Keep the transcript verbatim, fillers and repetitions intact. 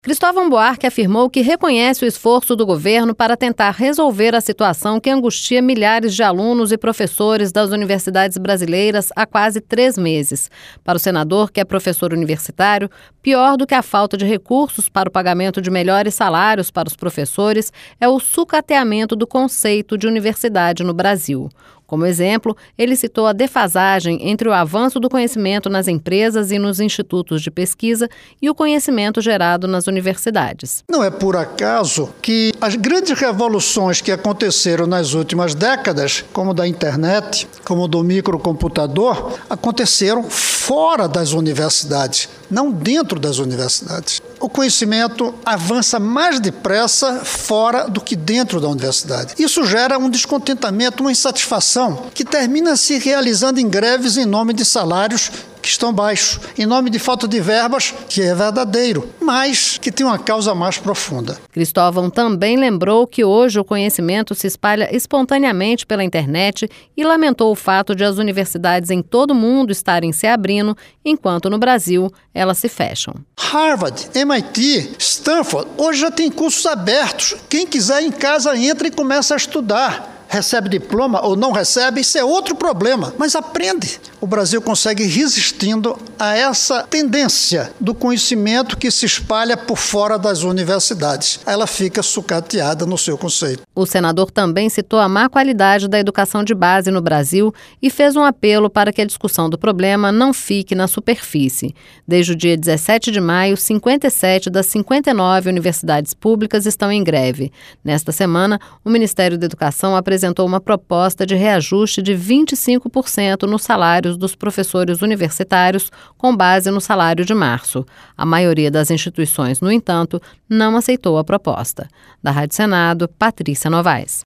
Cristóvão Buarque afirmou que reconhece o esforço do governo para tentar resolver a situação que angustia milhares de alunos e professores das universidades brasileiras há quase três meses. Para o senador, que é professor universitário, pior do que a falta de recursos para o pagamento de melhores salários para os professores é o sucateamento do conceito de universidade no Brasil. Como exemplo, ele citou a defasagem entre o avanço do conhecimento nas empresas e nos institutos de pesquisa e o conhecimento gerado nas universidades. Não é por acaso que as grandes revoluções que aconteceram nas últimas décadas, como da internet, como do microcomputador, aconteceram fora das universidades, não dentro das universidades. O conhecimento avança mais depressa fora do que dentro da universidade. Isso gera um descontentamento, uma insatisfação que termina se realizando em greves em nome de salários que estão baixos, em nome de falta de verbas, que é verdadeiro, mas que tem uma causa mais profunda. Cristóvão também lembrou que hoje o conhecimento se espalha espontaneamente pela internet e lamentou o fato de as universidades em todo o mundo estarem se abrindo, enquanto no Brasil elas se fecham. Harvard, M I T, Stanford, hoje já tem cursos abertos. Quem quiser em casa entra e começa a estudar. Recebe diploma ou não recebe, isso é outro problema, mas aprende. O Brasil consegue resistindo a essa tendência do conhecimento que se espalha por fora das universidades. Ela fica sucateada no seu conceito. O senador também citou a má qualidade da educação de base no Brasil e fez um apelo para que a discussão do problema não fique na superfície. Desde o dia dezessete de maio, cinquenta e sete das cinquenta e nove universidades públicas estão em greve. Nesta semana, o Ministério da Educação apresentou apresentou uma proposta de reajuste de vinte e cinco por cento nos salários dos professores universitários, com base no salário de março. A maioria das instituições, no entanto, não aceitou a proposta. Da Rádio Senado, Patrícia Novaes.